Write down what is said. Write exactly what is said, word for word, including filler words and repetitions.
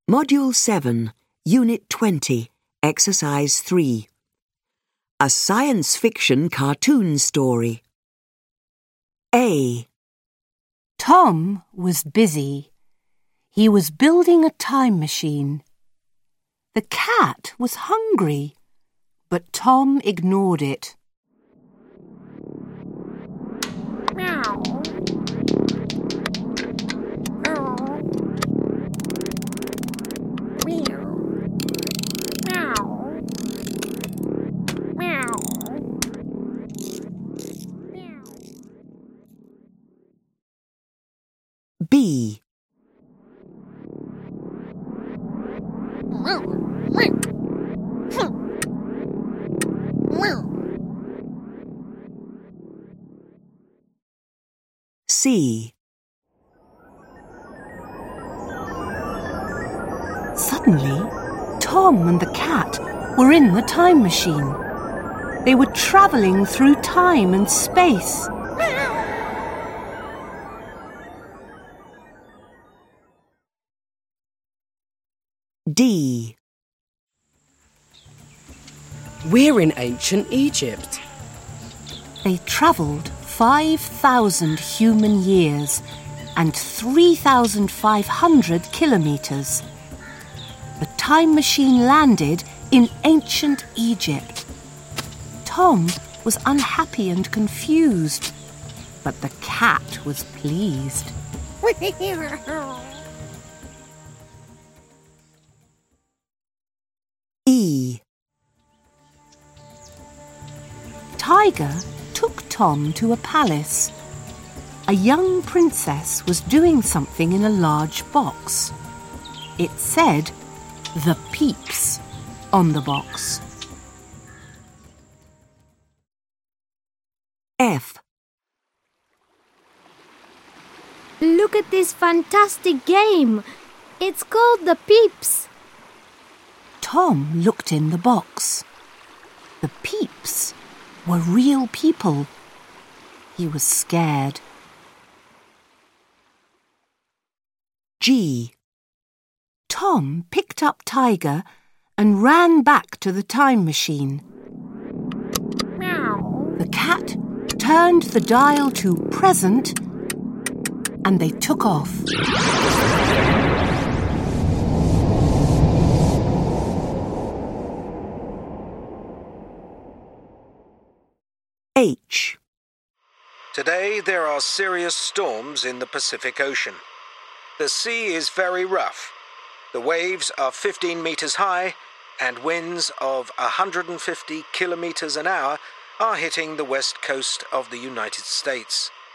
Module seven, Unit twenty, Exercise three. A science fiction cartoon story. A. Tom was busy. He was building a time machine. The cat was hungry, but Tom ignored it. Meow. Oh. Meow. Meow. Meow. Meow. B. C. Suddenly, Tom and the cat were in the time machine. They were travelling through time and space. D. We're in ancient Egypt. They travelled five thousand human years and three thousand five hundred kilometres. The time machine landed in ancient Egypt. Tom was unhappy and confused, but the cat was pleased. E. Tiger took Tom to a palace. A young princess was doing something in a large box. It said, "The Peeps," on the box. F. Look at this fantastic game. It's called The Peeps. Tom looked in the box. The Peeps were real people. He was scared. G. Tom picked up Tiger and ran back to the time machine. Meow. The cat turned the dial to present and they took off. H. Today there are serious storms in the Pacific Ocean. The sea is very rough. The waves are fifteen metres high and winds of one hundred fifty kilometres an hour are hitting the west coast of the United States.